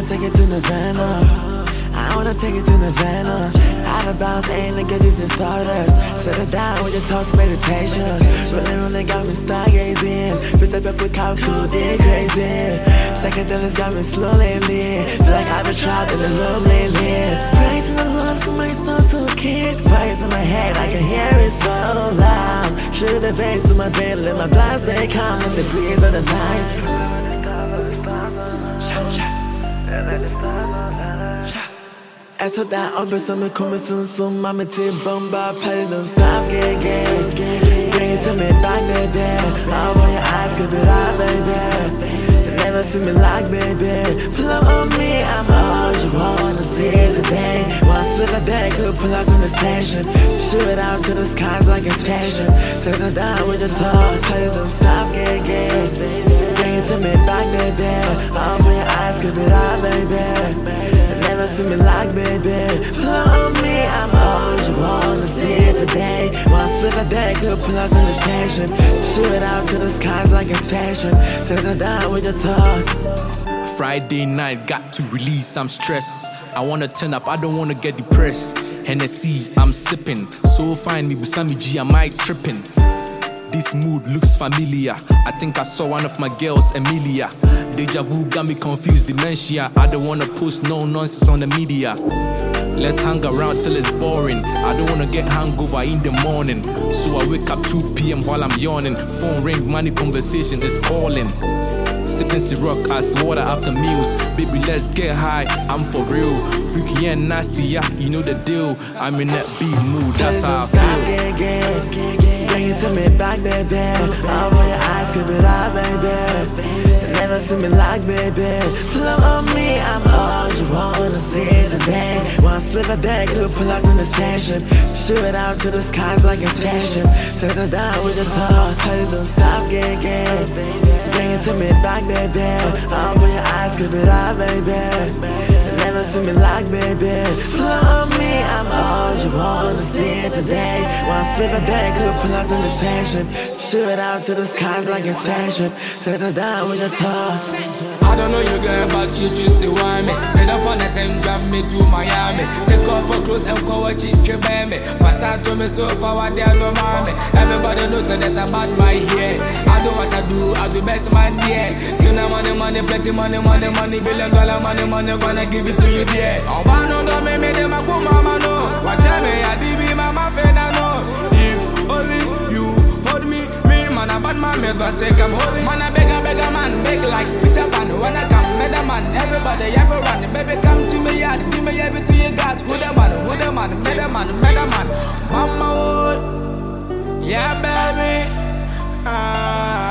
take it to Nirvana. I wanna take it to Nirvana. Out of bounds, ain't look at these and stardust. Set it down with your toast meditations. Rolling got me stargazing. First step up with cow cool, did crazy. Psychedelics got me slowly lit. Feel like I've been trapped in the loop lately. Praise to the Lord for my soul to kick. Voice in my head, I can hear it so loud. Through the veins to my bed, let my blind stay calm in the breeze of the night. Efter der oppe, så man kommer som mamma til bomber. Party don't stop, get bring it to me back, baby. All for your eyes, give it up, baby. Never see me like, baby. Pull up on me, I'm all you wanna see today. One split a day, could pull out in this passion. Shoot it out to the skies like it's fashion. Take it down with your toes, party don't stop, get bring it to me back, baby. All for your eyes, give it up, baby. Never see me like, baby. Pull up on me, I'm all you wanna see today. One split a day, could pull out in this passion. Shoot it out to the skies like it's fashion. Take it down with your toes. Friday night, got to release, I'm stressed. I wanna turn up, I don't wanna get depressed. Hennessy, I'm sipping. So fine, me beside G, am I tripping? This mood looks familiar. I think I saw one of my girls, Emilia. Deja vu got me confused, dementia. I don't wanna post no nonsense on the media. Let's hang around till it's boring. I don't wanna get hangover in the morning. So I wake up 2 p.m. while I'm yawning. Phone ring, money conversation is calling. Sipping Ciroc as water after meals. Baby, let's get high, I'm for real. Freaky and nasty, yeah, you know the deal. I'm in that beat mood, that's how I feel. Bring it to me back, baby. All for your eyes, give it up, baby. Never see me like, baby. Pull up on me, I'm all you wanna see today. One split a day, could pull out in this passion. Shoot it out to the skies like it's fashion. Take it down with your toes, tell you don't stop, get bring it to me back, baby. All for your eyes, give it up, baby. Never see me like, baby. Pull up on me, I'm all you wanna see today. One split a day, could pull out in this passion. Shoot it out to the skies like it's fashion. Set it down with your toes. I don't know you girl, but you choose to want me. Set up on a 10, drive me to Miami. Take off for clothes and call what you buy me. Fast out to me so far, what they don't mind me. Everybody knows that there's a bad mind here. I do what I do, I do best man here. Soon I'm money, plenty money, $1 billion money, gonna give it to you there. Oh, I know don't make me them a good mama no. Watch me, I DB mama fena no. If only you hold me, man a bad man, me but take I'm holy. Man a beggar man, beg like Peter Pan. When I come, me the man, everybody ever run. Baby come to me yard, give me everything you got. Who the man, me the man. Mama, oh, yeah baby.